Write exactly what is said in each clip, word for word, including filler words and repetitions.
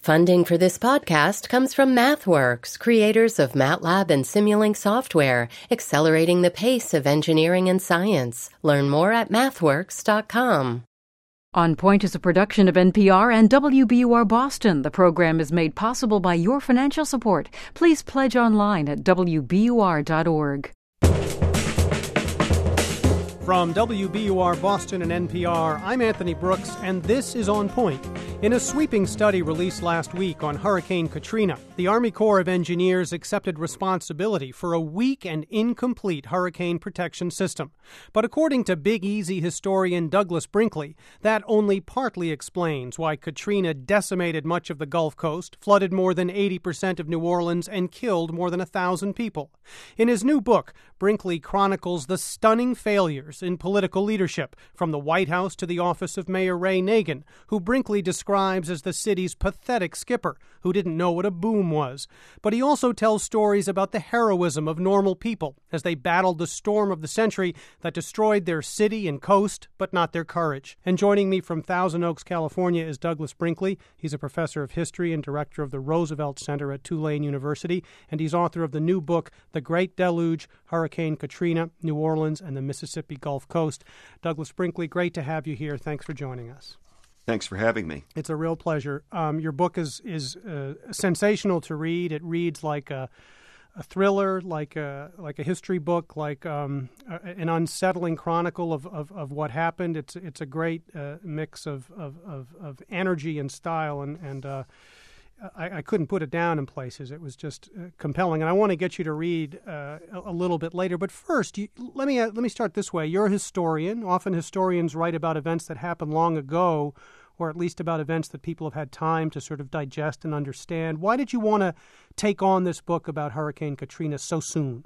Funding for this podcast comes from MathWorks, creators of MATLAB and Simulink software, accelerating the pace of engineering and science. Learn more at mathworks dot com. On Point is a production of N P R and W B U R Boston. The program is made possible by your financial support. Please pledge online at W B U R dot org. From W B U R Boston and N P R, I'm Anthony Brooks, and this is On Point. In a sweeping study released last week on Hurricane Katrina, the Army Corps of Engineers accepted responsibility for a weak and incomplete hurricane protection system. But according to Big Easy historian Douglas Brinkley, that only partly explains why Katrina decimated much of the Gulf Coast, flooded more than eighty percent of New Orleans, and killed more than a thousand people. In his new book, Brinkley chronicles the stunning failures in political leadership, from the White House to the office of Mayor Ray Nagin, who Brinkley describes as the city's pathetic skipper who didn't know what a boom was. But he also tells stories about the heroism of normal people as they battled the storm of the century that destroyed their city and coast, but not their courage. And joining me from Thousand Oaks, California, is Douglas Brinkley. He's a professor of history and director of the Roosevelt Center at Tulane University, and he's author of the new book, The Great Deluge, Hurricane Katrina, New Orleans, and the Mississippi Gulf Coast. Douglas Brinkley, great to have you here. Thanks for joining us. Thanks for having me. It's a real pleasure. Um, your book is is uh, sensational to read. It reads like a, a thriller, like a like a history book, like um, a, an unsettling chronicle of, of, of what happened. It's it's a great uh, mix of, of, of, of energy and style, and and uh, I, I couldn't put it down in places. It was just uh, compelling, and I want to get you to read uh, a, a little bit later. But first, you, let me uh, let me start this way. You're a historian. Often historians write about events that happened long ago, or at least about events that people have had time to sort of digest and understand. Why did you want to take on this book about Hurricane Katrina so soon?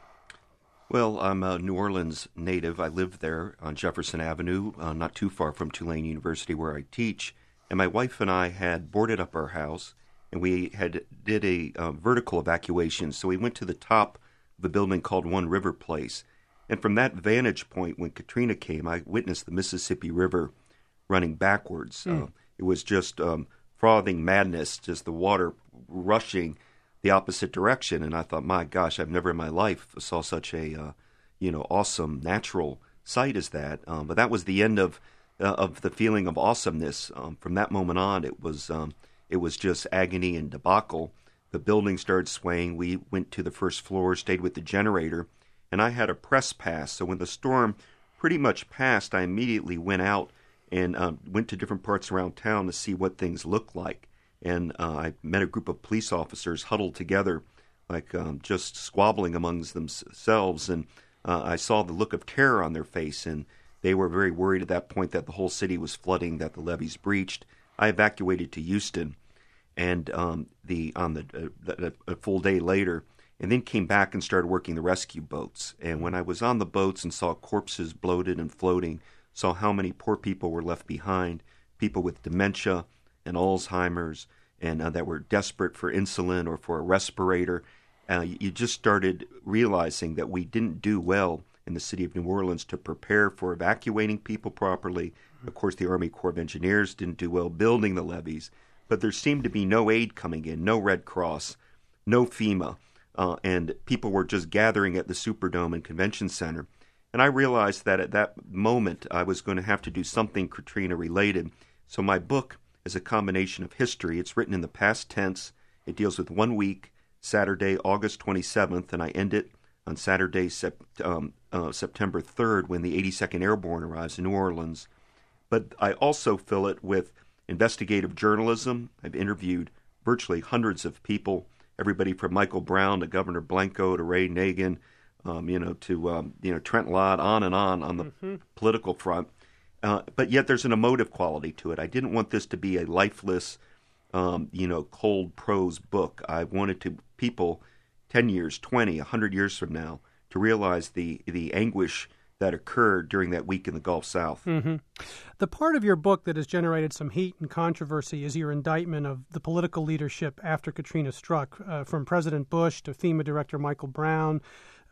Well, I'm a New Orleans native. I live there on Jefferson Avenue, uh, not too far from Tulane University where I teach. And my wife and I had boarded up our house, and we had did a uh, vertical evacuation. So we went to the top of a building called One River Place. And from that vantage point, when Katrina came, I witnessed the Mississippi River running backwards. Mm. Uh, it was just um, frothing madness, just the water rushing the opposite direction. And I thought, my gosh, I've never in my life saw such a, uh, you know, awesome natural sight as that. Um, but that was the end of uh, of the feeling of awesomeness. Um, from that moment on, it was um, it was just agony and debacle. The building started swaying. We went to the first floor, stayed with the generator, and I had a press pass. So when the storm pretty much passed, I immediately went out and um, went to different parts around town to see what things looked like. And uh, I met a group of police officers huddled together, like um, just squabbling amongst themselves. And uh, I saw the look of terror on their face, and they were very worried at that point that the whole city was flooding, that the levees breached. I evacuated to Houston, and um, the on the, uh, the a full day later, and then came back and started working the rescue boats. And when I was on the boats and saw corpses bloated and floating, saw how many poor people were left behind, people with dementia and Alzheimer's, and uh, that were desperate for insulin or for a respirator, uh, you just started realizing that we didn't do well in the city of New Orleans to prepare for evacuating people properly. Of course, the Army Corps of Engineers didn't do well building the levees, but there seemed to be no aid coming in, no Red Cross, no FEMA, uh, and people were just gathering at the Superdome and Convention Center. And I realized that at that moment I was going to have to do something Katrina-related. So my book is a combination of history. It's written in the past tense. It deals with one week, Saturday, August twenty-seventh, and I end it on Saturday, sep- um, uh, September third, when the eighty-second Airborne arrives in New Orleans. But I also fill it with investigative journalism. I've interviewed virtually hundreds of people, everybody from Michael Brown to Governor Blanco to Ray Nagin, um, you know, to um, you know Trent Lott, on and on on the mm-hmm. political front. Uh, but yet there's an emotive quality to it. I didn't want this to be a lifeless, um, you know, cold prose book. I wanted to people ten years, twenty, one hundred years from now to realize the the anguish that occurred during that week in the Gulf South. Mm-hmm. The part of your book that has generated some heat and controversy is your indictment of the political leadership after Katrina struck, uh, from President Bush to FEMA Director Michael Brown,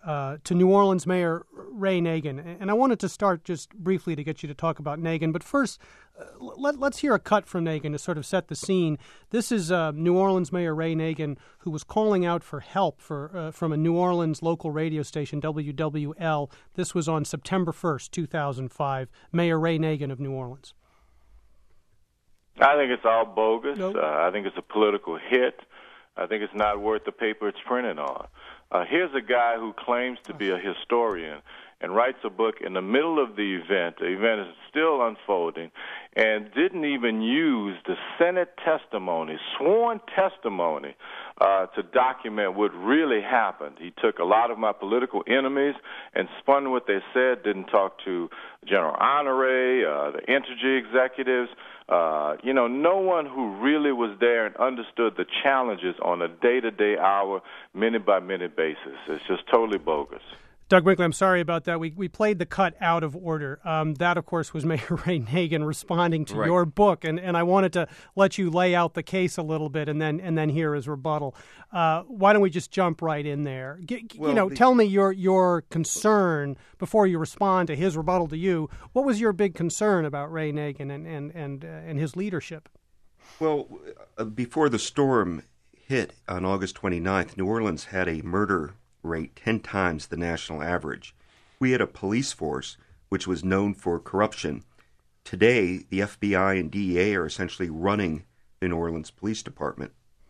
uh, to New Orleans Mayor Ray Nagin. And I wanted to start just briefly to get you to talk about Nagin. But first, uh, let, let's hear a cut from Nagin to sort of set the scene. This is uh, New Orleans Mayor Ray Nagin, who was calling out for help for uh, from a New Orleans local radio station, W W L. This was on September first, two thousand five. Mayor Ray Nagin of New Orleans. I think it's all bogus. Nope. Uh, I think it's a political hit. I think it's not worth the paper it's printed on. Uh, here's a guy who claims to be a historian and writes a book in the middle of the event. The event is still unfolding, and didn't even use the Senate testimony, sworn testimony, uh, to document what really happened. He took a lot of my political enemies and spun what they said, didn't talk to General Honore, uh, the Entergy executives, Uh, you know, no one who really was there and understood the challenges on a day-to-day, hour, minute-by-minute basis. It's just totally bogus. Doug Winkley, I'm sorry about that. We we played the cut out of order. Um, that, of course, was Mayor Ray Nagin responding to right. your book, and, and I wanted to let you lay out the case a little bit and then and then hear his rebuttal. Uh, why don't we just jump right in there? G- well, you know, the, tell me your your concern before you respond to his rebuttal to you. What was your big concern about Ray Nagin and and and, uh, and his leadership? Well, uh, before the storm hit on August twenty-ninth, New Orleans had a murder rate ten times the national average. We had a police force which was known for corruption. Today, the F B I and D E A are essentially running the New Orleans Police Department.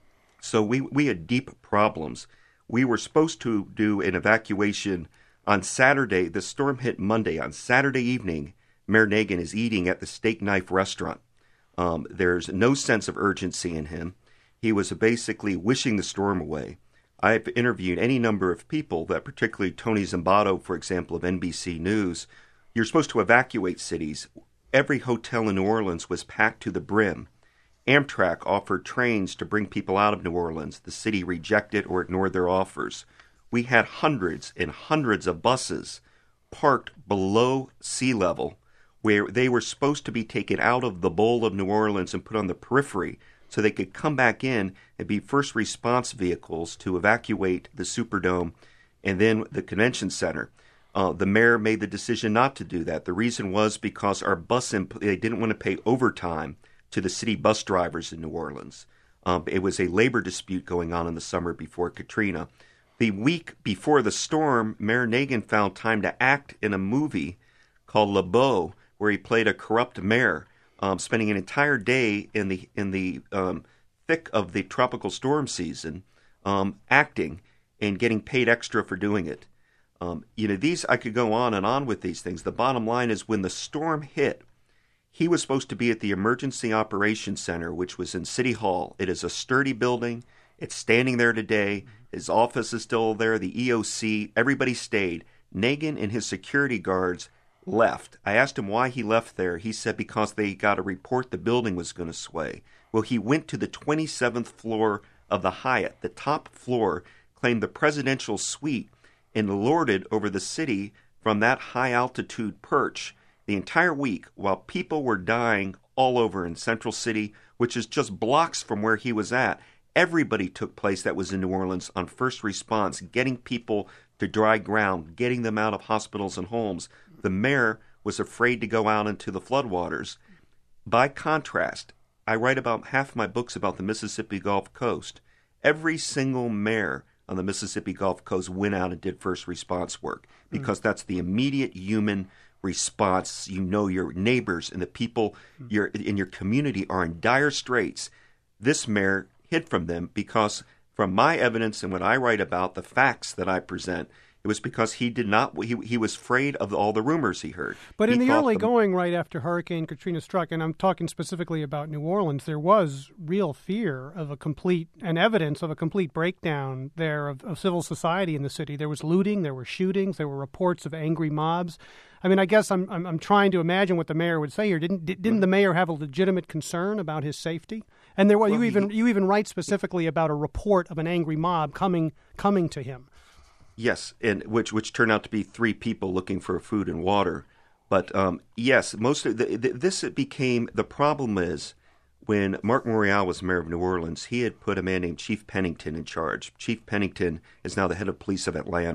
So we, we had deep problems. We were supposed to do an evacuation on Saturday. The storm hit Monday. On Saturday evening, Mayor Nagin is eating at the Steak Knife restaurant. Um, there's no sense of urgency in him. He was basically wishing the storm away. I've interviewed any number of people, that particularly Tony Zimbardo, for example, of N B C News. You're supposed to evacuate cities. Every hotel in New Orleans was packed to the brim. Amtrak offered trains to bring people out of New Orleans. The city rejected or ignored their offers. We had hundreds and hundreds of buses parked below sea level where they were supposed to be taken out of the bowl of New Orleans and put on the periphery so they could come back in and be first response vehicles to evacuate the Superdome and then the convention center. Uh, the mayor made the decision not to do that. The reason was because our bus imp- they didn't want to pay overtime to the city bus drivers in New Orleans. Um, it was a labor dispute going on in the summer before Katrina. The week before the storm, Mayor Nagin found time to act in a movie called Le Beau, where he played a corrupt mayor, um, spending an entire day in the in the um, thick of the tropical storm season, um, acting and getting paid extra for doing it. Um, you know, these I could go on and on with these things. The bottom line is, when the storm hit, he was supposed to be at the Emergency Operations Center, which was in City Hall. It is a sturdy building. It's standing there today. His office is still there. The E O C, everybody stayed. Nagin and his security guards left. I asked him why he left there. He said because they got a report the building was going to sway. Well, he went to the twenty-seventh floor of the Hyatt. The top floor claimed the presidential suite and lorded over the city from that high-altitude perch the entire week while people were dying all over in Central City, which is just blocks from where he was at. Everybody took place that was in New Orleans on first response, getting people to dry ground, getting them out of hospitals and homes. The mayor was afraid to go out into the floodwaters. By contrast, I write about half my books about the Mississippi Gulf Coast. Every single mayor on the Mississippi Gulf Coast went out and did first response work because that's the immediate human response. You know your neighbors and the people your in your community are in dire straits. This mayor hid from them because, from my evidence and what I write about, the facts that I present, it was because he did not. He he was afraid of all the rumors he heard. But he in the early them, going, right after Hurricane Katrina struck, and I'm talking specifically about New Orleans, there was real fear of a complete, and evidence of a complete breakdown there of, of civil society in the city. There was looting, there were shootings, there were reports of angry mobs. I mean, I guess I'm I'm, I'm trying to imagine what the mayor would say here. Didn't didn't right. the mayor have a legitimate concern about his safety? And there, well, well you he, even you even write specifically about a report of an angry mob coming coming to him. Yes, and which which turned out to be three people looking for food and water. But um, yes, most of the, the, this became the problem is when Mark Morial was mayor of New Orleans, he had put a man named Chief Pennington in charge. Chief Pennington is now the head of police of Atlanta.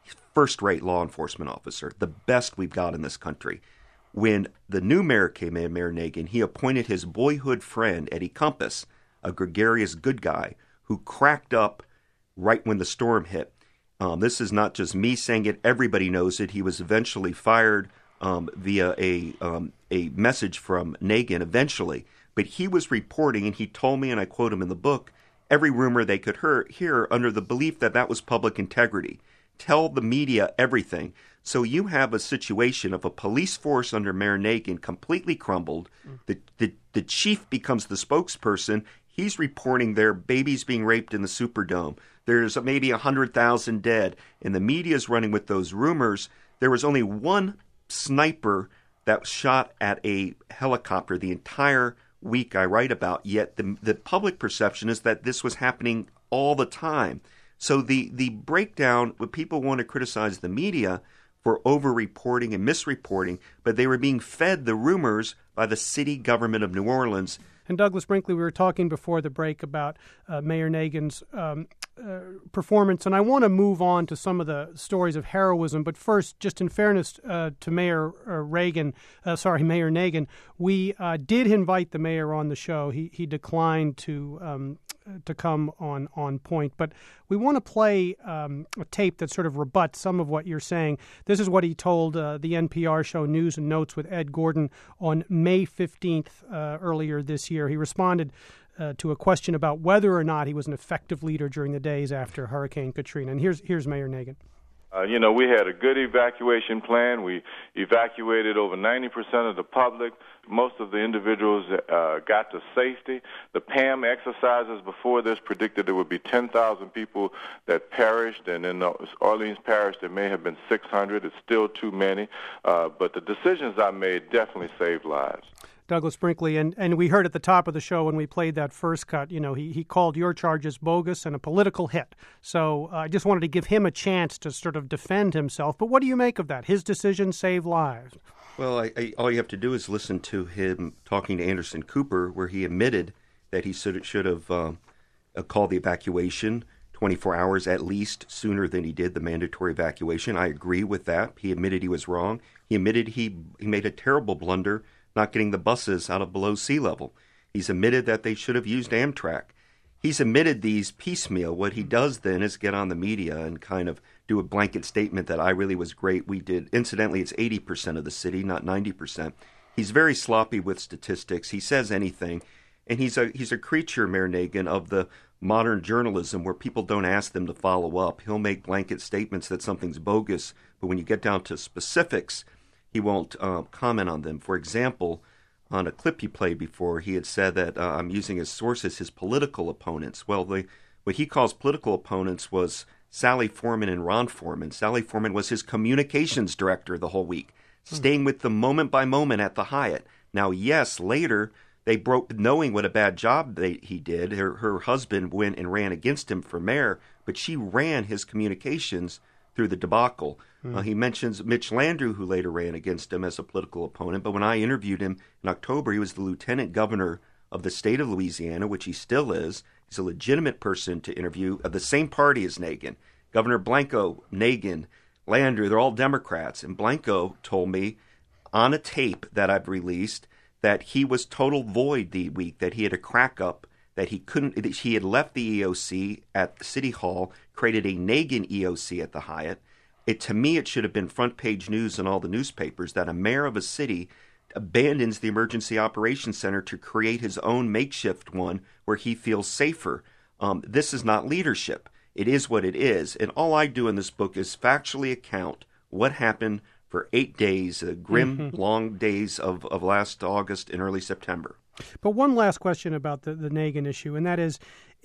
first-rate law enforcement officer, the best we've got in this country. When the new mayor came in, Mayor Nagin, he appointed his boyhood friend, Eddie Compass, a gregarious good guy, who cracked up right when the storm hit. Um, this is not just me saying it. Everybody knows it. He was eventually fired um, via a um, a message from Nagin eventually. But he was reporting, and he told me, and I quote him in the book, every rumor they could hear, hear under the belief that that was public integrity. Tell the media everything. So you have a situation of a police force under Mayor Nagin completely crumbled. Mm. The, the, the chief becomes the spokesperson. He's reporting there babies being raped in the Superdome. There's maybe one hundred thousand dead. And the media's running with those rumors. There was only one sniper that shot at a helicopter the entire week I write about. Yet the, the public perception is that this was happening all the time. So the, the breakdown, when people want to criticize the media for over-reporting and misreporting, but they were being fed the rumors by the city government of New Orleans. And Douglas Brinkley, we were talking before the break about uh, Mayor Nagin's um, uh, performance, and I want to move on to some of the stories of heroism. But first, just in fairness uh, to Mayor uh, Reagan, uh, sorry, Mayor Nagin, we uh, did invite the mayor on the show. He he declined to um, to come on on point, but we want to play um, a tape that sort of rebuts some of what you're saying. This is what he told uh, the N P R show News and Notes with Ed Gordon on May fifteenth uh, earlier this year. He responded uh, to a question about whether or not he was an effective leader during the days after Hurricane Katrina. And here's here's Mayor Nagin. Uh, you know, we had a good evacuation plan. We evacuated over ninety percent of the public. Most of the individuals uh, got to safety. The P A M exercises before this predicted there would be ten thousand people that perished, and in Orleans Parish there may have been six hundred. It's still too many, uh, but the decisions I made definitely saved lives. Douglas Brinkley, and, and we heard at the top of the show when we played that first cut, you know, he, he called your charges bogus and a political hit. So uh, I just wanted to give him a chance to sort of defend himself. But what do you make of that? His decision saved lives. Well, I, I, all you have to do is listen to him talking to Anderson Cooper, where he admitted that he should, should have uh, called the evacuation twenty-four hours at least sooner than he did the mandatory evacuation. I agree with that. He admitted he was wrong. He admitted he, he made a terrible blunder not getting the buses out of below sea level. He's admitted that they should have used Amtrak. He's admitted these piecemeal. What he does then is get on the media and kind of do a blanket statement that I really was great. We did. Incidentally, it's eighty percent of the city, not ninety percent. He's very sloppy with statistics. He says anything. And he's a he's a creature, Mayor Nagin, of the modern journalism where people don't ask them to follow up. He'll make blanket statements that something's bogus, but when you get down to specifics, he won't uh, comment on them. For example, on a clip he played before, he had said that uh, I'm using as sources his political opponents. Well, the, what he calls political opponents was Sally Foreman and Ron Foreman. Sally Foreman was his communications director the whole week, hmm. staying with them moment by moment at the Hyatt. Now, yes, later they broke, knowing what a bad job they, he did. Her, her husband went and ran against him for mayor, but she ran his communications through the debacle. Uh, he mentions Mitch Landrieu, who later ran against him as a political opponent. But when I interviewed him in October, he was the lieutenant governor of the state of Louisiana, which he still is. He's a legitimate person to interview, of the same party as Nagin. Governor Blanco, Nagin, Landrieu, they're all Democrats. And Blanco told me on a tape that I've released that he was total void the week, that he had a crack up, that he couldn't, that he had left the E O C at the City Hall, created a Nagin E O C at the Hyatt. It, to me, it should have been front page news in all the newspapers that a mayor of a city abandons the Emergency Operations Center to create his own makeshift one where he feels safer. Um, this is not leadership. It is what it is. And all I do in this book is factually account what happened for eight days, the grim, mm-hmm. long days of, of last August and early September. But one last question about the, the Nagin issue, and that is,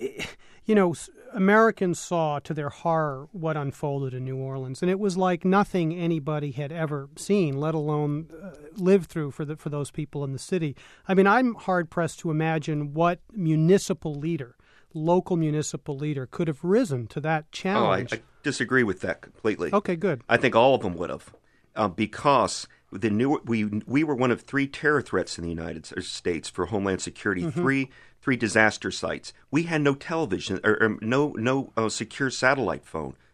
you know, Americans saw to their horror what unfolded in New Orleans, and it was like nothing anybody had ever seen, let alone uh, lived through for the, for those people in the city. I mean, I'm hard-pressed to imagine what municipal leader, local municipal leader, could have risen to that challenge. Oh, I, I disagree with that completely. Okay, good. I think all of them would have, uh, because the new we we were one of three terror threats in the United States for Homeland Security. Mm-hmm. Three three disaster sites. We had no television or, or no no uh, secure satellite phone.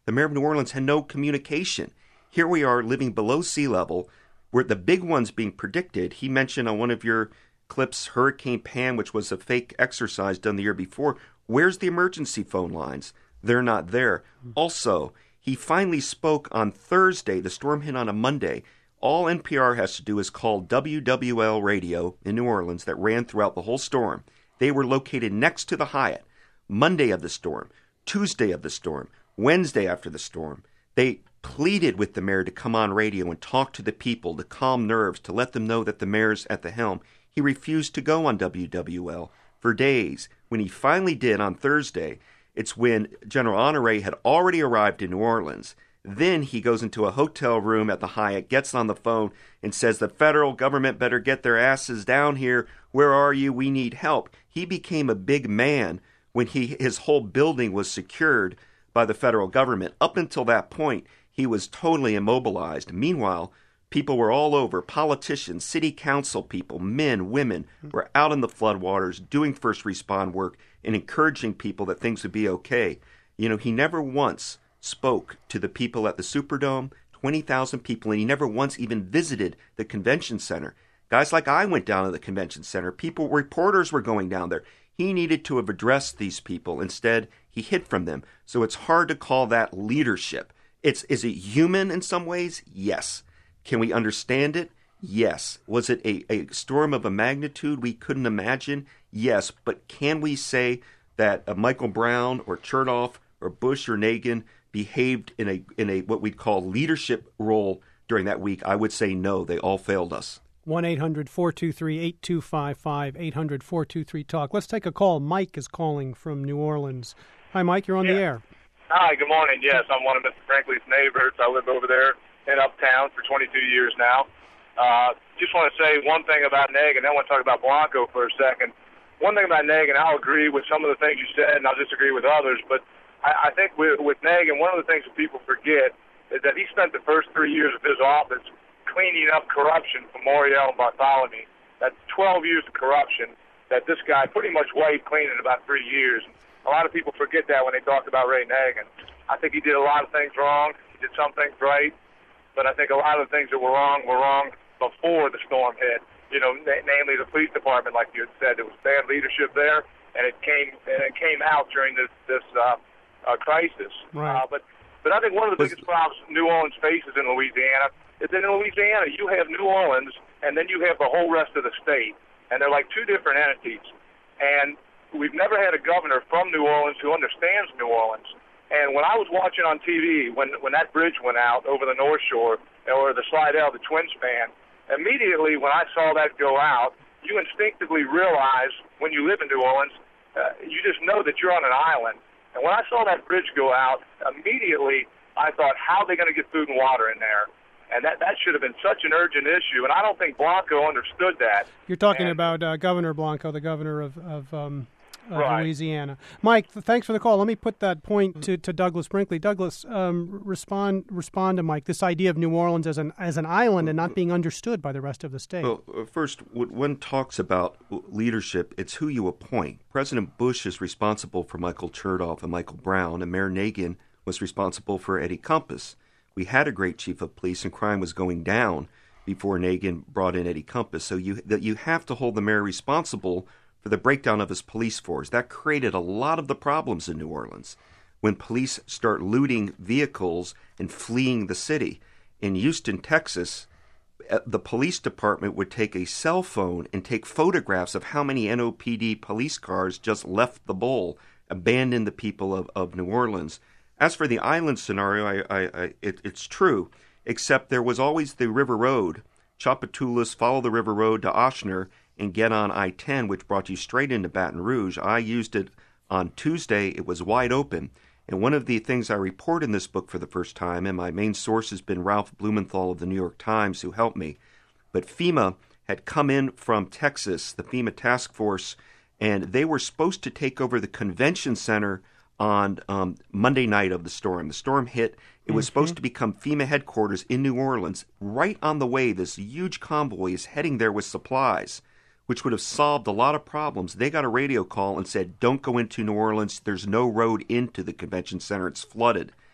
The mayor of New Orleans had no communication. Here we are living below sea level, where the big ones being predicted. He mentioned on one of your clips Hurricane Pan, which was a fake exercise done the year before. Where's the emergency phone lines? They're not there. Also, he finally spoke on Thursday. The storm hit on a Monday. All N P R has to do is call W W L radio in New Orleans that ran throughout the whole storm. They were located next to the Hyatt. Monday of the storm, Tuesday of the storm, Wednesday after the storm. They pleaded with the mayor to come on radio and talk to the people, to calm nerves, to let them know that the mayor's at the helm. He refused to go on W W L for days. When he finally did on Thursday, it's when General Honoré had already arrived in New Orleans. Then he goes into a hotel room at the Hyatt, gets on the phone, and says the federal government better get their asses down here. Where are you? We need help. He became a big man when he his whole building was secured by the federal government. Up until that point, he was totally immobilized. Meanwhile, people were all over. Politicians, city council people, men, women were out in the floodwaters doing first respond work and encouraging people that things would be okay. You know, he never once spoke to the people at the Superdome, twenty thousand people, and he never once even visited the convention center. Guys like I went down to the convention center. People, reporters were going down there. He needed to have addressed these people. Instead, he hid from them. So it's hard to call that leadership. It's, is it human in some ways? Yes. Can we understand it? Yes. Was it a, a storm of a magnitude we couldn't imagine? Yes. But can we say that uh, Michael Brown or Chertoff or Bush or Nagin behaved in a in a what we'd call leadership role during that week? I would say no. They all failed us. one eight hundred four two three eight two five five, eight hundred four two three talk. Let's take a call. Mike is calling from New Orleans. Hi, Mike. You're on yeah. the air. Hi, good morning. Yes, I'm one of Mister Franklin's neighbors. I live over there in Uptown for twenty-two years now. Uh, just want to say one thing about Nagin, then I want to talk about Blanco for a second. One thing about Nagin, I'll agree with some of the things you said, and I'll disagree with others, but I, I think with, with Nagin, one of the things that people forget is that he spent the first three years of his office cleaning up corruption from Morial and Bartholomew. That's twelve years of corruption that this guy pretty much wiped clean in about three years. A lot of people forget that when they talk about Ray Nagin. I think he did a lot of things wrong. He did some things right. But I think a lot of the things that were wrong were wrong before the storm hit. You know, na- namely the police department, like you had said. There was bad leadership there, and it came and it came out during this this uh, uh, crisis. Right. Uh, but but I think one of the biggest problems New Orleans faces in Louisiana is that in Louisiana you have New Orleans, and then you have the whole rest of the state, and they're like two different entities. And we've never had a governor from New Orleans who understands New Orleans. And when I was watching on T V, when when that bridge went out over the North Shore, or the Slidell, the twin span, immediately when I saw that go out, you instinctively realize when you live in New Orleans, uh, you just know that you're on an island. And when I saw that bridge go out, immediately I thought, how are they going to get food and water in there? And that, that should have been such an urgent issue, and I don't think Blanco understood that. You're talking and, about uh, Governor Blanco, the governor of, of um, uh, right. Louisiana. Mike, th- thanks for the call. Let me put that point to, to Douglas Brinkley. Douglas, um, respond respond to Mike, this idea of New Orleans as an as an island and not being understood by the rest of the state. Well, first, when one talks about leadership, it's who you appoint. President Bush is responsible for Michael Chertoff and Michael Brown, and Mayor Nagin was responsible for Eddie Compass. We had a great chief of police, and crime was going down before Nagin brought in Eddie Compass. So you that you have to hold the mayor responsible for the breakdown of his police force. That created a lot of the problems in New Orleans when police start looting vehicles and fleeing the city. In Houston, Texas, the police department would take a cell phone and take photographs of how many N O P D police cars just left the bowl, abandoned the people of, of New Orleans. As for the island scenario, I, I, I, it, it's true, except there was always the River Road. Tchoupitoulas, follow the River Road to Ochsner and get on I ten, which brought you straight into Baton Rouge. I used it on Tuesday. It was wide open. And one of the things I report in this book for the first time, and my main source has been Ralph Blumenthal of the New York Times, who helped me, but FEMA had come in from Texas, the FEMA task force, and they were supposed to take over the convention center on um, Monday night of the storm. The storm hit. It was mm-hmm. supposed to become FEMA headquarters in New Orleans. Right on the way, this huge convoy is heading there with supplies, which would have solved a lot of problems. They got a radio call and said, don't go into New Orleans. There's no road into the convention center. It's flooded.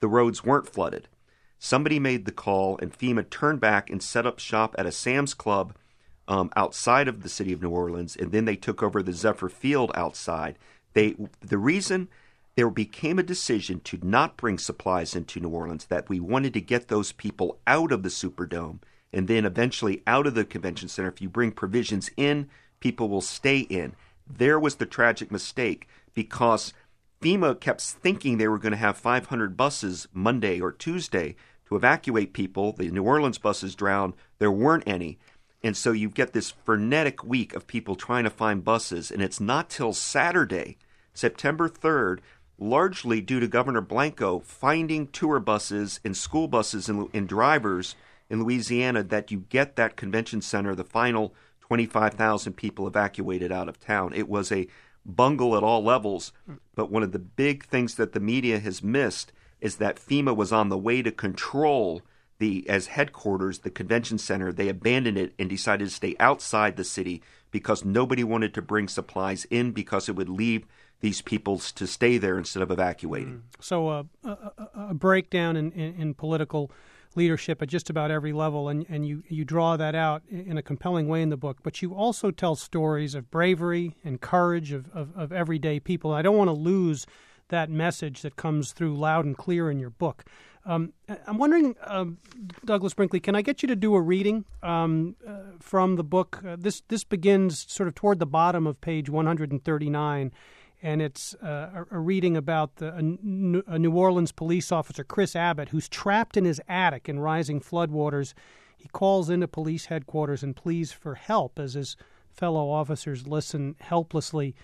the roads weren't flooded. Somebody made the call, and FEMA turned back and set up shop at a Sam's Club um, outside of the city of New Orleans, and then they took over the Zephyr Field outside. They the reason there became a decision to not bring supplies into New Orleans, that we wanted to get those people out of the Superdome and then eventually out of the convention center. If you bring provisions in, people will stay in. There was the tragic mistake, because FEMA kept thinking they were going to have five hundred buses Monday or Tuesday to evacuate people. The New Orleans buses drowned. There weren't any. And so you get this frenetic week of people trying to find buses, and it's not till Saturday, September third, largely due to Governor Blanco finding tour buses and school buses and, and drivers in Louisiana, that you get that convention center, the final twenty-five thousand people evacuated out of town. It was a bungle at all levels, but one of the big things that the media has missed is that FEMA was on the way to control the as headquarters, the convention center. They abandoned it and decided to stay outside the city because nobody wanted to bring supplies in, because it would leave these people to stay there instead of evacuating. So uh, a, a breakdown in, in, in political leadership at just about every level, and, and you, you draw that out in a compelling way in the book. But you also tell stories of bravery and courage of, of, of everyday people. I don't want to lose that message that comes through loud and clear in your book. Um, I'm wondering, um, Douglas Brinkley, can I get you to do a reading um, uh, from the book? Uh, this this begins sort of toward the bottom of page one hundred thirty-nine, and it's uh, a, a reading about the, a, a New Orleans police officer, Chris Abbott, who's trapped in his attic in rising floodwaters. He calls into police headquarters and pleads for help as his fellow officers listen helplessly.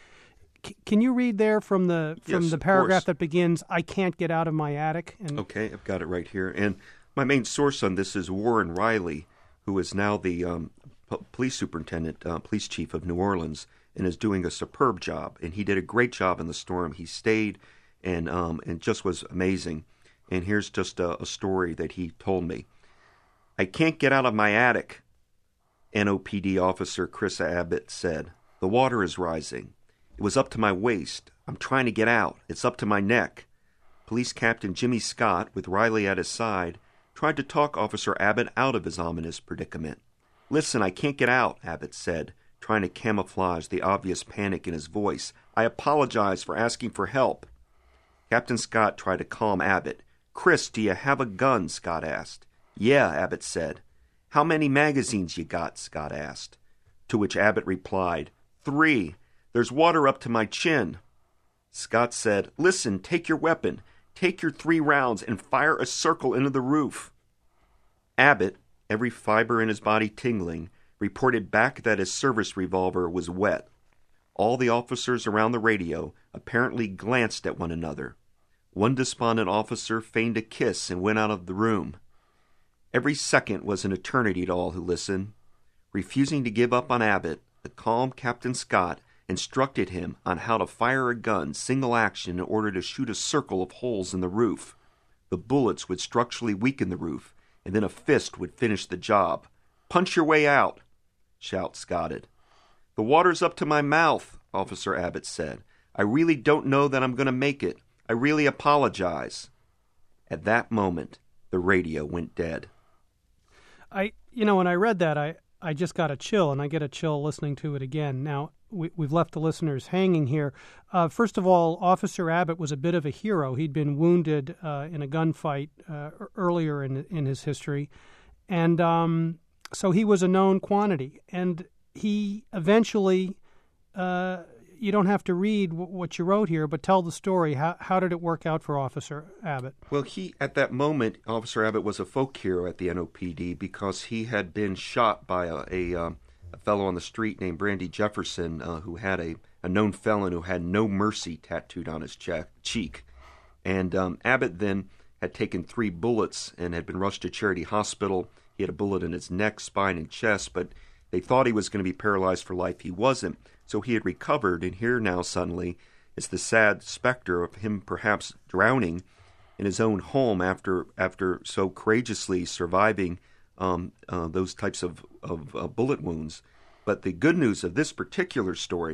Can you read there from the from yes, the paragraph that begins, "I can't get out of my attic"? And okay, I've got it right here. And my main source on this is Warren Riley, who is now the um, p- police superintendent, uh, police chief of New Orleans, and is doing a superb job. And he did a great job in the storm. He stayed and um, and just was amazing. And here's just a, a story that he told me. "I can't get out of my attic," N O P D officer Chris Abbott said. "The water is rising. It was up to my waist. I'm trying to get out. It's up to my neck." Police Captain Jimmy Scott, with Riley at his side, tried to talk Officer Abbott out of his ominous predicament. "Listen, I can't get out," Abbott said, trying to camouflage the obvious panic in his voice. "I apologize for asking for help." Captain Scott tried to calm Abbott. "Chris, do you have a gun?" Scott asked. "Yeah," Abbott said. "How many magazines you got?" Scott asked. To which Abbott replied, "Three. There's water up to my chin." Scott said, "Listen, take your weapon. Take your three rounds and fire a circle into the roof." Abbott, every fiber in his body tingling, reported back that his service revolver was wet. All the officers around the radio apparently glanced at one another. One despondent officer feigned a kiss and went out of the room. Every second was an eternity to all who listened. Refusing to give up on Abbott, the calm Captain Scott instructed him on how to fire a gun single action in order to shoot a circle of holes in the roof. The bullets would structurally weaken the roof, and then a fist would finish the job. "Punch your way out," Shout scotted. "The water's up to my mouth," Officer Abbott said. "I really don't know that I'm going to make it. I really apologize." At that moment, the radio went dead. I, you know, when I read that, I, I just got a chill, and I get a chill listening to it again. Now, we, we've left the listeners hanging here. Uh, first of all, Officer Abbott was a bit of a hero. He'd been wounded uh, in a gunfight uh, earlier in in his history, and um, so he was a known quantity. And he eventually, uh, you don't have to read w- what you wrote here, but tell the story. How how did it work out for Officer Abbott? Well, he at that moment, Officer Abbott was a folk hero at the N O P D because he had been shot by a a, um, a fellow on the street named Brandy Jefferson, uh, who had a, a known felon who had no mercy tattooed on his che- cheek. And um, Abbott then had taken three bullets and had been rushed to Charity Hospital. He had a bullet in his neck, spine, and chest, but they thought he was going to be paralyzed for life. He wasn't. So he had recovered, and here now suddenly is the sad specter of him perhaps drowning in his own home after after so courageously surviving um, uh, those types of, of uh, bullet wounds. But the good news of this particular story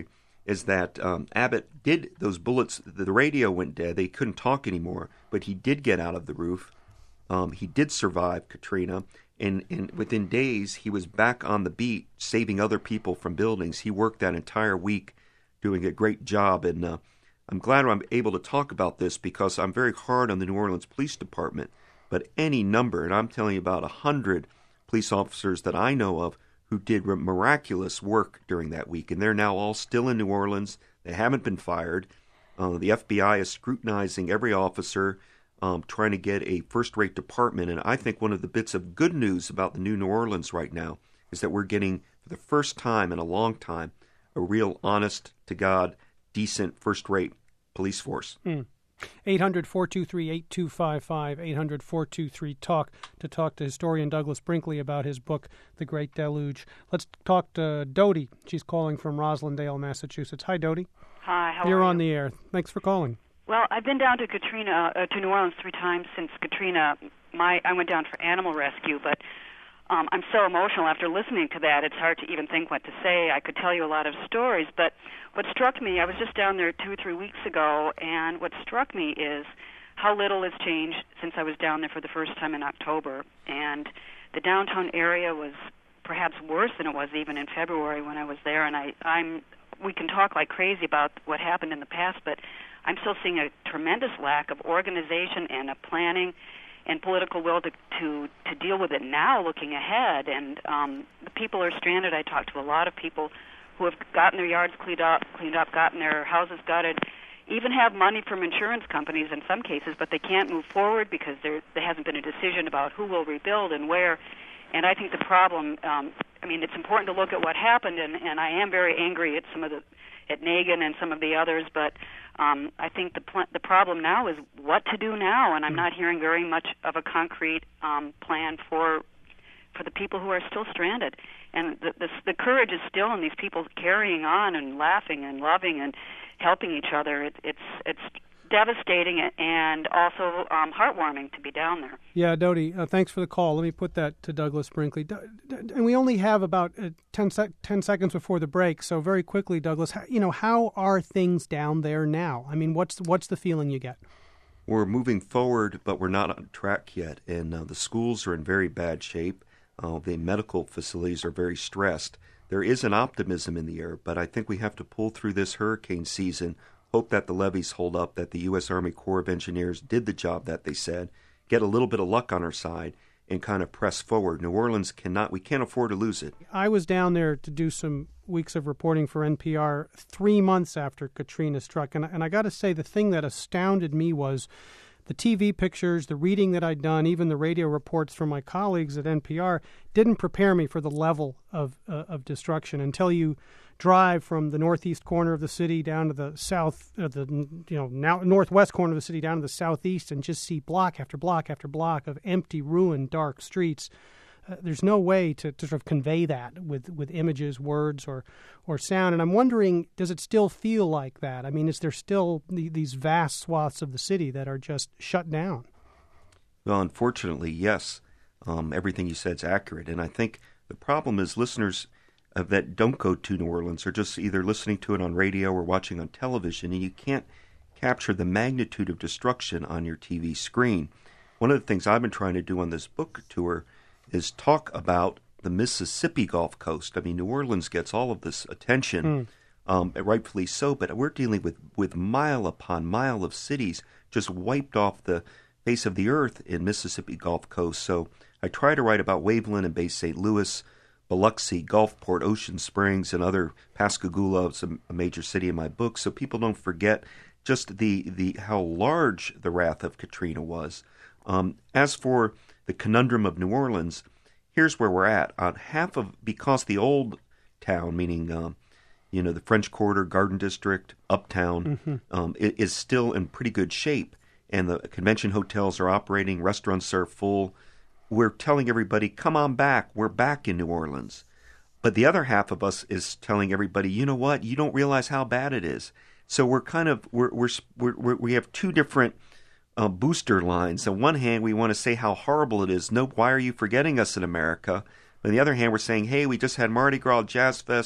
is that um, Abbott did those bullets. The radio went dead; they couldn't talk anymore. But he did get out of the roof. Um, he did survive Katrina, and, and within days he was back on the beat, saving other people from buildings. He worked that entire week, doing a great job. And uh, I'm glad I'm able to talk about this because I'm very hard on the New Orleans Police Department. But any number, and I'm telling you about a hundred police officers that I know of who did miraculous work during that week, and they're now all still in New Orleans. They haven't been fired. Uh, the F B I is scrutinizing every officer, um, trying to get a first-rate department. And I think one of the bits of good news about the new New Orleans right now is that we're getting, for the first time in a long time, a real honest-to-God, decent, first-rate police force. Mm. eight hundred, four two three, eight two five five, eight hundred, four two three, talk, to talk to historian Douglas Brinkley about his book, The Great Deluge. Let's talk to Dodie. She's calling from Roslindale, Massachusetts. Hi, Dodie. Hi, how You're are you? You're on the air. Thanks for calling. Well, I've been down to Katrina, uh, to New Orleans three times since Katrina. My, I went down for animal rescue, but um, I'm so emotional after listening to that. It's hard to even think what to say. I could tell you a lot of stories, but what struck me, I was just down there two or three weeks ago, and what struck me is how little has changed since I was down there for the first time in October. And the downtown area was perhaps worse than it was even in February when I was there. And I, I'm, we can talk like crazy about what happened in the past, but I'm still seeing a tremendous lack of organization and a planning and political will to, to, to deal with it now, looking ahead. And um, the people are stranded. I talked to a lot of people who have gotten their yards cleaned up, cleaned up, gotten their houses gutted, even have money from insurance companies in some cases, but they can't move forward because there there hasn't been a decision about who will rebuild and where. And I think the problem, um, I mean, it's important to look at what happened, and, and I am very angry at some of the, at Nagin and some of the others, but um, I think the pl- the problem now is what to do now, and I'm not hearing very much of a concrete um, plan for for the people who are still stranded. And the, the the courage is still in these people carrying on and laughing and loving and helping each other. It, it's it's devastating and also um, heartwarming to be down there. Yeah, Dodie, uh, thanks for the call. Let me put that to Douglas Brinkley. Do, and we only have about uh, ten, sec- ten seconds before the break, so very quickly, Douglas, how, you know, how are things down there now? I mean, what's what's the feeling you get? We're moving forward, but we're not on track yet, and uh, the schools are in very bad shape. Uh, the medical facilities are very stressed. There is an optimism in the air, but I think we have to pull through this hurricane season, hope that the levees hold up, that the U S Army Corps of Engineers did the job that they said, get a little bit of luck on our side, and kind of press forward. New Orleans cannot, we can't afford to lose it. I was down there to do some weeks of reporting for N P R three months after Katrina struck, and, and I got to say the thing that astounded me was the T V pictures, the reading that I'd done, even the radio reports from my colleagues at N P R didn't prepare me for the level of uh, of destruction until you drive from the northeast corner of the city down to the south, uh, the you know now northwest corner of the city down to the southeast, and just see block after block after block of empty, ruined, dark streets. Uh, there's no way to, to sort of convey that with, with images, words, or or sound. And I'm wondering, does it still feel like that? I mean, is there still the, these vast swaths of the city that are just shut down? Well, unfortunately, yes. Um, everything you said is accurate. And I think the problem is listeners uh, that don't go to New Orleans are just either listening to it on radio or watching on television, and you can't capture the magnitude of destruction on your T V screen. One of the things I've been trying to do on this book tour is talk about the Mississippi Gulf Coast. I mean, New Orleans gets all of this attention, mm. um, rightfully so, but we're dealing with, with mile upon mile of cities just wiped off the face of the earth in Mississippi Gulf Coast. So I try to write about Waveland and Bay Saint Louis, Biloxi, Gulfport, Ocean Springs, and other Pascagoula, it's a, a major city in my book, so people don't forget just the, the how large the wrath of Katrina was. Um, as for the conundrum of New Orleans, here's where we're at. On half of, because the old town, meaning, um, you know, the French Quarter, Garden District, Uptown, mm-hmm. um, is still in pretty good shape, and the convention hotels are operating, restaurants are full. We're telling everybody, come on back, we're back in New Orleans. But the other half of us is telling everybody, you know what, you don't realize how bad it is. So we're kind of, we're, we're, we're we have two different Uh, booster lines. On one hand, we want to say how horrible it is. No, why are you forgetting us in America? On the other hand, we're saying, hey, we just had Mardi Gras, Jazz Fest.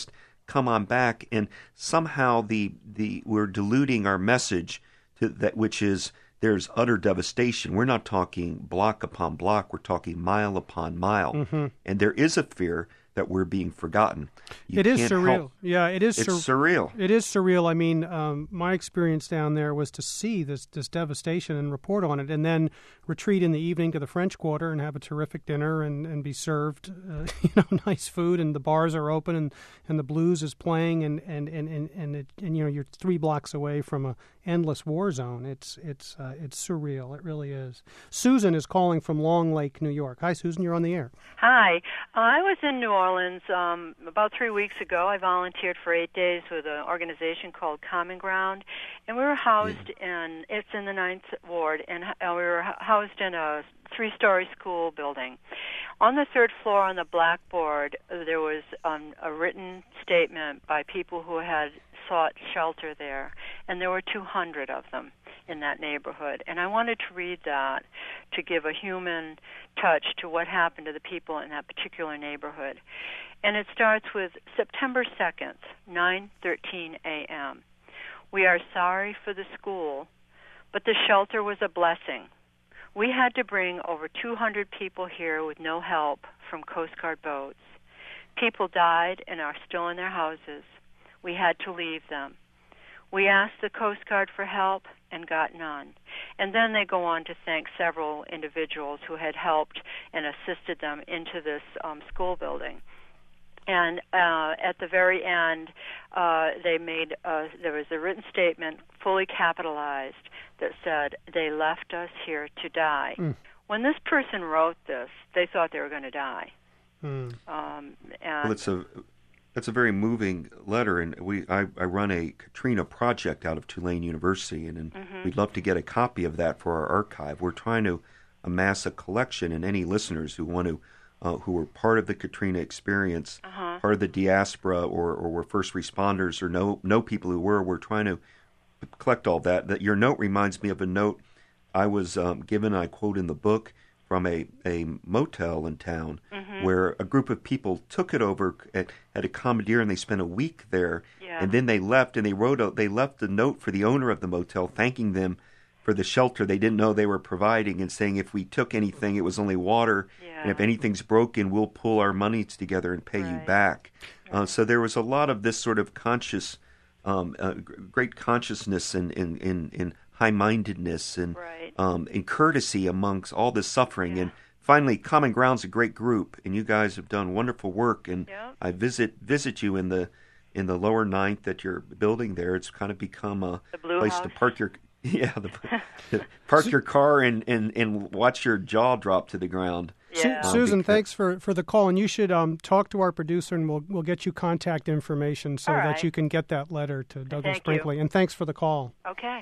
come on back, and somehow the the we're diluting our message to that, which is there's utter devastation. We're not talking block upon block. We're talking mile upon mile, mm-hmm. and there is a fear that we're being forgotten. You it is surreal. Help. Yeah, it is. It's sur- surreal. It is surreal. I mean, um, my experience down there was to see this this devastation and report on it, and then retreat in the evening to the French Quarter and have a terrific dinner and, and be served, uh, you know, nice food, and the bars are open and, and the blues is playing, and and and and and, it, and you know you're three blocks away from a endless war zone. It's it's uh, it's surreal. It really is. Susan is calling from Long Lake, New York. Hi, Susan. You're on the air. Hi. I was in New Orleans um, about three weeks ago. I volunteered for eight days with an organization called Common Ground, and we were housed yeah. in, it's in the Ninth Ward, and uh, we were housed in a three-story school building. On the third floor on the blackboard, there was um, a written statement by people who had sought shelter there, and there were two hundred of them in that neighborhood. And I wanted to read that to give a human touch to what happened to the people in that particular neighborhood. And it starts with September second, nine thirteen a.m. We are sorry for the school, but the shelter was a blessing. We had to bring over two hundred people here with no help from Coast Guard boats. People died and are still in their houses. We had to leave them. We asked the Coast Guard for help and got none. And then they go on to thank several individuals who had helped and assisted them into this um, school building. And uh, at the very end, uh, they made uh, there was a written statement, fully capitalized, that said, they left us here to die. Mm. When this person wrote this, they thought they were going to die. Mm. Um, and well, it's a that's a very moving letter, and we I, I run a Katrina project out of Tulane University, and, and mm-hmm. we'd love to get a copy of that for our archive. We're trying to amass a collection, and any listeners who want to Uh, who were part of the Katrina experience, uh-huh. part of the diaspora, or, or were first responders, or know know people who were. We're trying to collect all that. That your note reminds me of a note I was um, given. I quote in the book from a, a motel in town mm-hmm. where a group of people took it over at, at a commandeer, and they spent a week there, yeah. and then they left, and they wrote a, they left a note for the owner of the motel thanking them for the shelter they didn't know they were providing, and saying if we took anything, it was only water, yeah. and if anything's broken, we'll pull our monies together and pay right. you back. Right. Uh, so there was a lot of this sort of conscious, um, uh, great consciousness and in, in, in high-mindedness and right. um, and courtesy amongst all this suffering. Yeah. And finally, Common Ground's a great group, and you guys have done wonderful work. And yeah. I visit visit you in the in the lower ninth at your building there. It's kind of become a place house. to park your Yeah, the, park your car and, and, and watch your jaw drop to the ground. Yeah. Su- Susan, because... thanks for, for the call, and you should um, talk to our producer, and we'll we'll get you contact information so right. that you can get that letter to Douglas Thank Brinkley. you. And thanks for the call. Okay.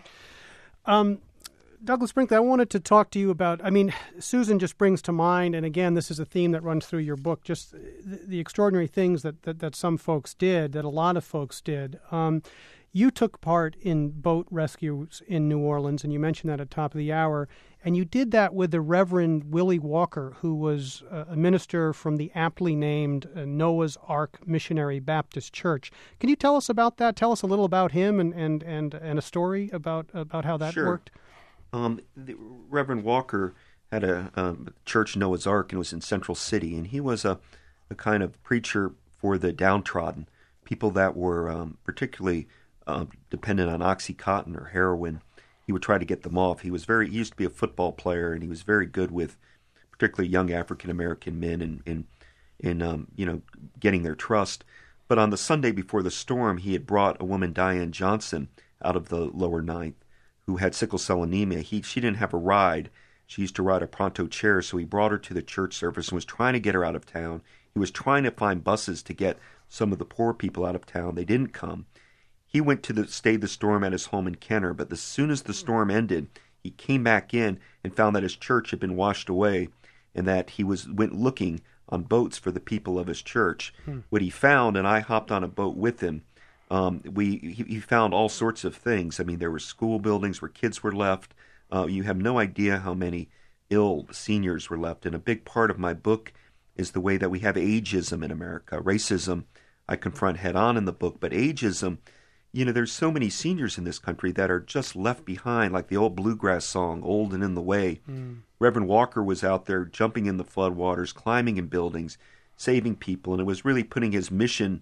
Um, Douglas Brinkley, I wanted to talk to you about, I mean, Susan just brings to mind, and again, this is a theme that runs through your book, just the, the extraordinary things that, that, that some folks did, that a lot of folks did. Um, you took part in boat rescues in New Orleans, and you mentioned that at the top of the hour, and you did that with the Reverend Willie Walker, who was a minister from the aptly named Noah's Ark Missionary Baptist Church. Can you tell us about that? Tell us a little about him and, and, and, and a story about, about how that sure. worked. Um, the Reverend Walker had a, a church, Noah's Ark, and it was in Central City, and he was a, a kind of preacher for the downtrodden, people that were um, particularly uh, dependent on Oxycontin or heroin. He would try to get them off. He was very. He used to be a football player, and he was very good with particularly young African American men in in, in um, you know getting their trust. But on the Sunday before the storm, he had brought a woman, Diane Johnson, out of the lower ninth, who had sickle cell anemia. He she didn't have a ride. She used to ride a Pronto chair, so he brought her to the church service and was trying to get her out of town. He was trying to find buses to get some of the poor people out of town. They didn't come. He went to the stay the storm at his home in Kenner, but as soon as the storm ended, he came back in and found that his church had been washed away, and that he was went looking on boats for the people of his church. Hmm. What he found, and I hopped on a boat with him, um, we he, he found all sorts of things. I mean, there were school buildings where kids were left. Uh, you have no idea how many ill seniors were left. And a big part of my book is the way that we have ageism in America, racism. I confront head on in the book. But ageism, you know, there's so many seniors in this country that are just left behind, like the old bluegrass song, Old and in the Way. Mm. Reverend Walker was out there jumping in the floodwaters, climbing in buildings, saving people, and it was really putting his mission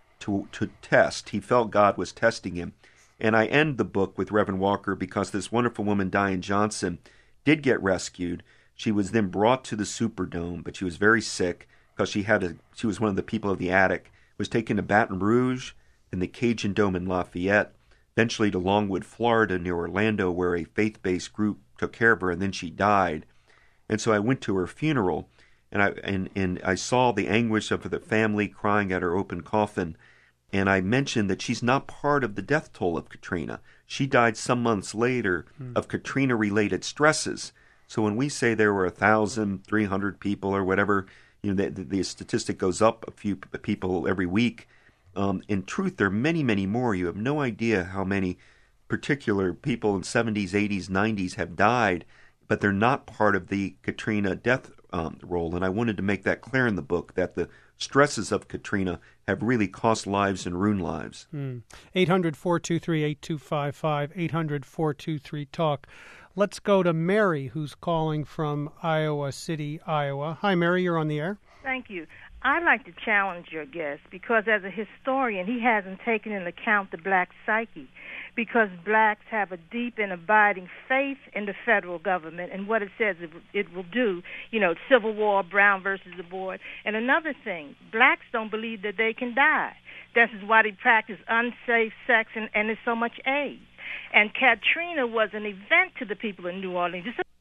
to to test. He felt God was testing him. And I end the book with Reverend Walker because this wonderful woman, Diane Johnson, did get rescued. She was then brought to the Superdome, but she was very sick because she had a, she was one of the people of the attic, was taken to Baton Rouge and the Cajun Dome in Lafayette, eventually to Longwood, Florida, near Orlando, where a faith-based group took care of her, and then she died. And so I went to her funeral, and I and, and I saw the anguish of the family crying at her open coffin, and I mentioned that she's not part of the death toll of Katrina. She died some months later hmm. of Katrina-related stresses. So when we say there were one thousand three hundred people or whatever, you know, the, the statistic goes up a few people every week. Um, in truth, there are many, many more. You have no idea how many particular people in seventies, eighties, nineties have died, but they're not part of the Katrina death um, roll. And I wanted to make that clear in the book, that the stresses of Katrina have really cost lives and ruined lives. Mm. eight hundred, four two three, eight two five five, eight hundred, four two three, talk. Let's go to Mary, who's calling from Iowa City, Iowa. Hi, Mary, you're on the air. Thank you. I'd like to challenge your guest because as a historian, he hasn't taken into account the black psyche, because blacks have a deep and abiding faith in the federal government and what it says it, it will do. You know, Civil War, Brown versus the Board. And another thing, blacks don't believe that they can die. This is why they practice unsafe sex and, and there's so much AIDS. And Katrina was an event to the people in New Orleans.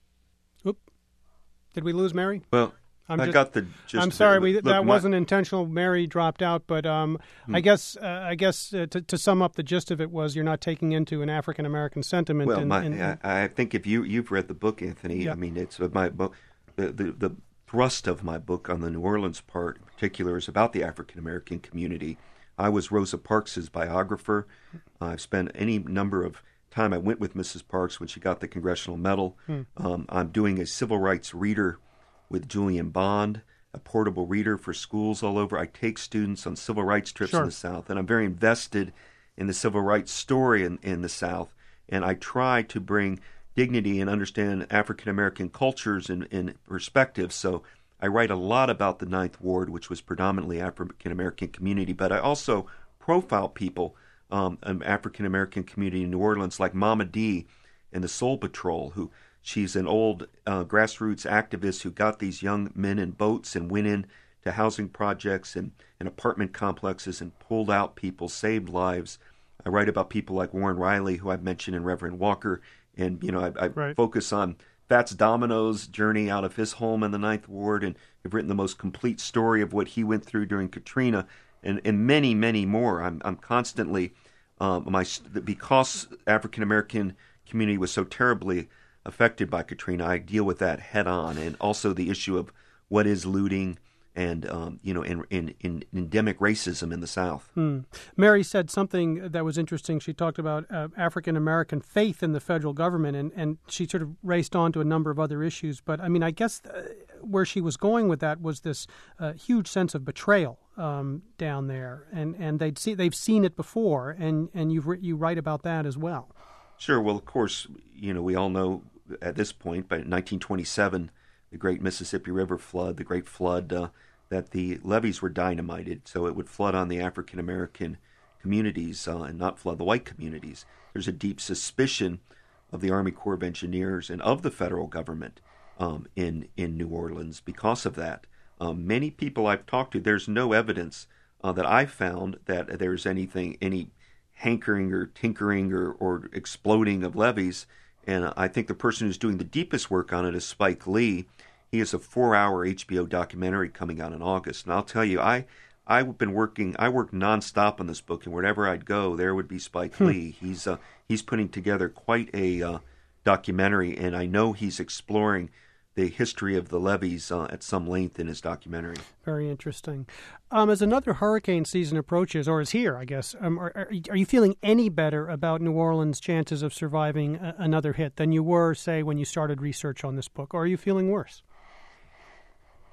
Oop. Did we lose Mary? Well, I'm I just, got the. Just I'm sorry, we, look, that my, wasn't intentional. Mary dropped out, but um, hmm. I guess uh, I guess uh, to, to sum up, the gist of it was you're not taking into an African American sentiment. Well, in, my, in, I, I think if you you've read the book, Anthony, yeah. I mean, it's my book. The, the the thrust of my book on the New Orleans part, in particular, is about the African American community. I was Rosa Parks' biographer. Uh, I've spent any number of time. I went with Missus Parks when she got the Congressional Medal. Hmm. Um, I'm doing a civil rights reader with Julian Bond, a portable reader for schools all over. I take students on civil rights trips sure. in the South, and I'm very invested in the civil rights story in, in the South. And I try to bring dignity and understand African American cultures and, and perspectives. So I write a lot about the Ninth Ward, which was predominantly African American community, but I also profile people, um, an African American community in New Orleans, like Mama D and the Soul Patrol, who she's an old uh, grassroots activist who got these young men in boats and went in to housing projects and, and apartment complexes and pulled out people, saved lives. I write about people like Warren Riley, who I've mentioned, and Reverend Walker, and you know I, I right. focus on Fats Domino's journey out of his home in the Ninth Ward, and have written the most complete story of what he went through during Katrina, and, and many, many more. I'm, I'm constantly um, my because African American community was so terribly affected by Katrina, I deal with that head on, and also the issue of what is looting and um, you know, in, in, in endemic racism in the South. Hmm. Mary said something that was interesting. She talked about uh, African American faith in the federal government, and, and she sort of raced on to a number of other issues. But I mean, I guess uh, where she was going with that was this uh, huge sense of betrayal um, down there, and and they'd see they've seen it before, and and you you write about that as well. Sure. Well, of course, you know, we all know at this point, by nineteen twenty-seven, the Great Mississippi River flood, the Great Flood, uh, that the levees were dynamited, so it would flood on the African American communities uh, and not flood the white communities. There's a deep suspicion of the Army Corps of Engineers and of the federal government um, in in New Orleans because of that. Um, many people I've talked to, there's no evidence uh, that I've found that there's anything, any hankering or tinkering or, or exploding of levees. And I think the person who's doing the deepest work on it is Spike Lee. He has a four-hour H B O documentary coming out in August. And I'll tell you, I, I've been working, I worked nonstop on this book, and wherever I'd go, there would be Spike hmm. Lee. He's uh, he's putting together quite a uh, documentary, and I know he's exploring the history of the levees uh, at some length in his documentary. Very interesting. Um, as another hurricane season approaches, or is here, I guess, um, are, are you feeling any better about New Orleans' chances of surviving a, another hit than you were, say, when you started research on this book, or are you feeling worse?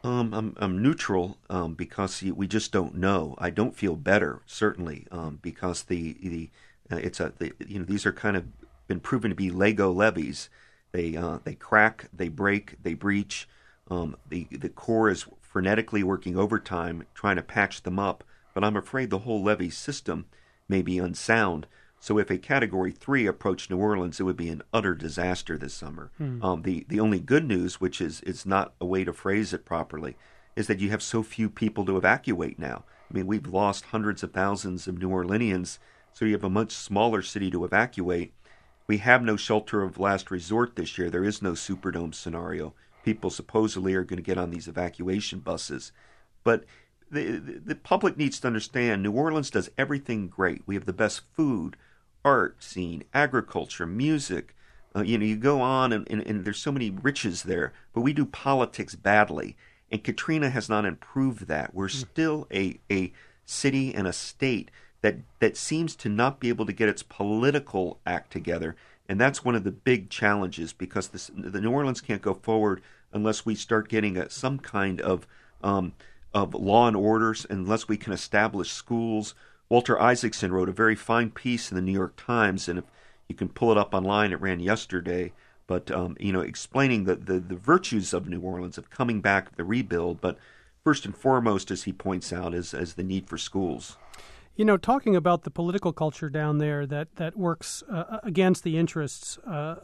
Um, I'm, I'm neutral um, because we just don't know. I don't feel better, certainly, um, because the the uh, it's a the, you know these are kind of been proven to be Lego levees. They uh, they crack, they break, they breach. Um, the the Corps is frenetically working overtime trying to patch them up, but I'm afraid the whole levee system may be unsound. So if a Category three approached New Orleans, it would be an utter disaster this summer. Hmm. Um, the, the only good news, which is, is not a way to phrase it properly, is that you have so few people to evacuate now. I mean, we've lost hundreds of thousands of New Orleanians, so you have a much smaller city to evacuate. We have no shelter of last resort this year. There is no Superdome scenario. People supposedly are going to get on these evacuation buses. But the, the, the public needs to understand New Orleans does everything great. We have the best food, art scene, agriculture, music. Uh, you know, you go on and, and, and there's so many riches there, but we do politics badly. And Katrina has not improved that. We're still a, a city and a state that, that seems to not be able to get its political act together. And that's one of the big challenges, because this, the New Orleans can't go forward unless we start getting a, some kind of um, of law and orders, unless we can establish schools. Walter Isaacson wrote a very fine piece in the New York Times, and if you can pull it up online, it ran yesterday, but um, you know, explaining the, the, the virtues of New Orleans, of coming back, the rebuild, but first and foremost, as he points out, is, is the need for schools. You know, talking about the political culture down there that, that works uh, against the interests uh,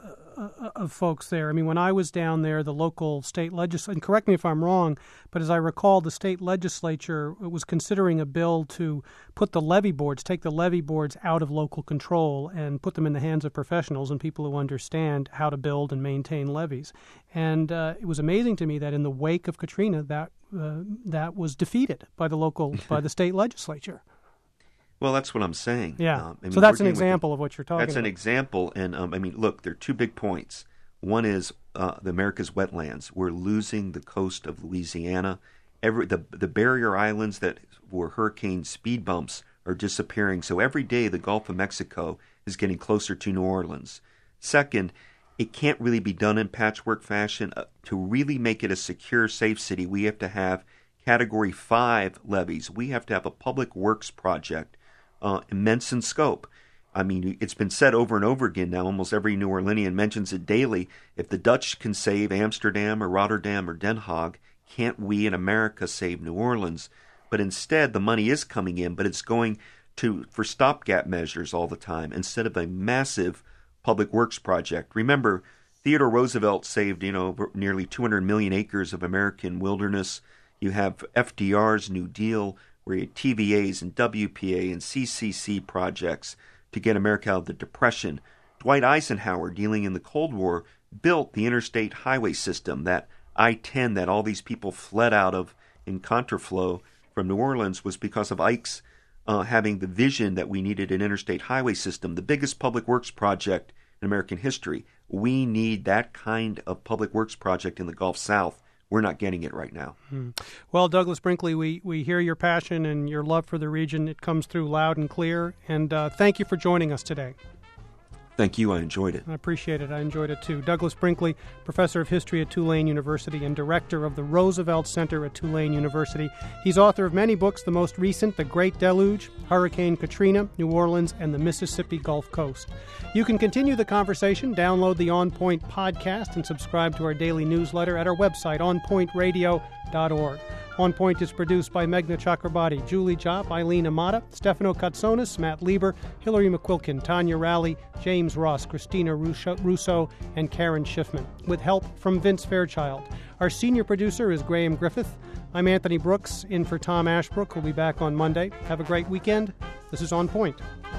of folks there. I mean, when I was down there, the local state legislature, and correct me if I'm wrong, but as I recall, the state legislature was considering a bill to put the levee boards, take the levee boards out of local control and put them in the hands of professionals and people who understand how to build and maintain levees. And uh, it was amazing to me that in the wake of Katrina, that uh, that was defeated by the local, by the state legislature. Well, that's what I'm saying. Yeah. Um, I mean, so that's an the, example of what you're talking that's about. That's an example. And, um, I mean, look, there are two big points. One is uh, the America's wetlands. We're losing the coast of Louisiana. Every the, the barrier islands that were hurricane speed bumps are disappearing. So every day the Gulf of Mexico is getting closer to New Orleans. Second, it can't really be done in patchwork fashion. Uh, to really make it a secure, safe city, we have to have Category five levees. We have to have a public works project. Uh, immense in scope. I mean, it's been said over and over again now. Almost every New Orleanian mentions it daily. If the Dutch can save Amsterdam or Rotterdam or Den Haag, can't we in America save New Orleans? But instead, the money is coming in, but it's going to for stopgap measures all the time instead of a massive public works project. Remember, Theodore Roosevelt saved, you know, nearly two hundred million acres of American wilderness. You have F D R's New Deal, where you had T V As and W P A and C C C projects to get America out of the Depression. Dwight Eisenhower, dealing in the Cold War, built the interstate highway system, that I ten that all these people fled out of in contraflow from New Orleans, was because of Ike's uh, having the vision that we needed an interstate highway system, the biggest public works project in American history. We need that kind of public works project in the Gulf South. We're not getting it right now. Hmm. Well, Douglas Brinkley, we, we hear your passion and your love for the region. It comes through loud and clear. And uh, thank you for joining us today. Thank you. I enjoyed it. I appreciate it. I enjoyed it, too. Douglas Brinkley, professor of history at Tulane University and director of the Roosevelt Center at Tulane University. He's author of many books, the most recent, The Great Deluge, Hurricane Katrina, New Orleans, and the Mississippi Gulf Coast. You can continue the conversation, download the On Point podcast, and subscribe to our daily newsletter at our website, on point radio dot org. On Point is produced by Meghna Chakrabarti, Julie Jopp, Eileen Amata, Stefano Katsonis, Matt Lieber, Hillary McQuilkin, Tanya Rowley, James Ross, Christina Russo, and Karen Schiffman, with help from Vince Fairchild. Our senior producer is Graham Griffith. I'm Anthony Brooks, in for Tom Ashbrook. We'll be back on Monday. Have a great weekend. This is On Point.